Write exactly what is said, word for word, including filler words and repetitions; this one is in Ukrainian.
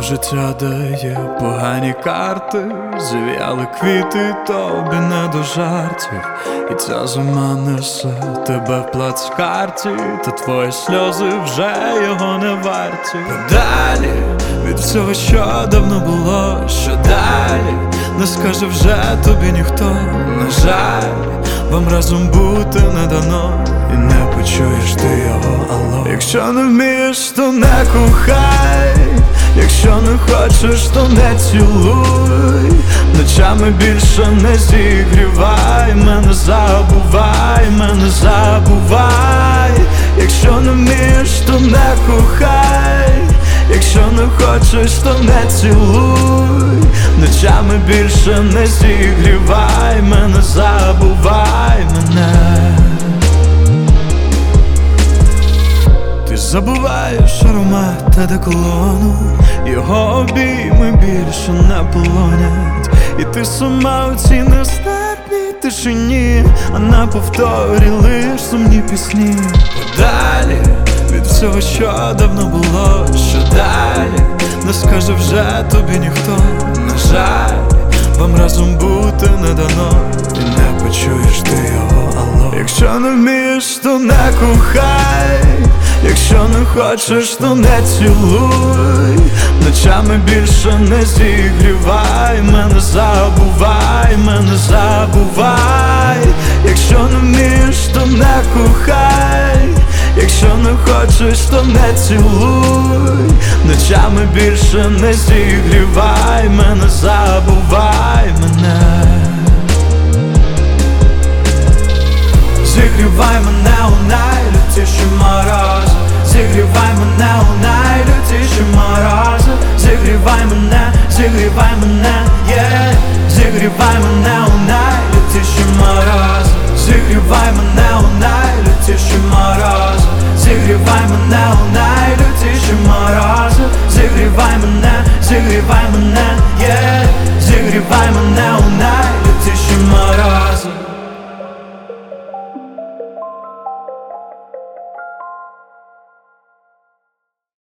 життя дає погані карти, зів'яли квіти, тобі не до жартів. І ця зима несе тебе в плацкарті, та твої сльози вже його не варті. Подалі від всього, що давно було, що далі не скаже вже тобі ніхто. На жаль, вам разом бути не дано, і не почуєш ти його алло. Якщо не вмієш, то не кохай, якщо не хочеш, то не цілуй, ночами більше не зігрівай, мене забувай, мене забувай. Якщо не вмієш, то не кохай, якщо не хочеш, то не цілуй, ночами більше не зігрівай, мене забувай, мене. Ти забуваєш аромат одеколону, його обійми більше не полонять, і ти сама у цій нестерпній тишині, а на повторі лиш сумні пісні. Подалі від всього, що давно було, що далі не скаже вже тобі ніхто. На жаль, вам разом бути не дано, і не почуєш ти його алло. Якщо не вмієш, то не кохай, якщо не хочеш, то не цілуй, ночами більше не зігрівай, мене забувай, мене забувай. Якщо не вмієш, то не кохай, якщо не хочеш, то не цілуй, ночами більше не зігрівай, мене забувай, мене. Зігрівай мене у найлютіші морози, зігрівай мене у найлютіші морози, зігрівай мене, зігрівай мене, yeah. Зігрівай мене у найлютіші морози, зігрівай мене у найлютіші морози, зігрівай мене у найлютіші морози, зігрівай мене, зігрівай мене, yeah. Зігрівай мене.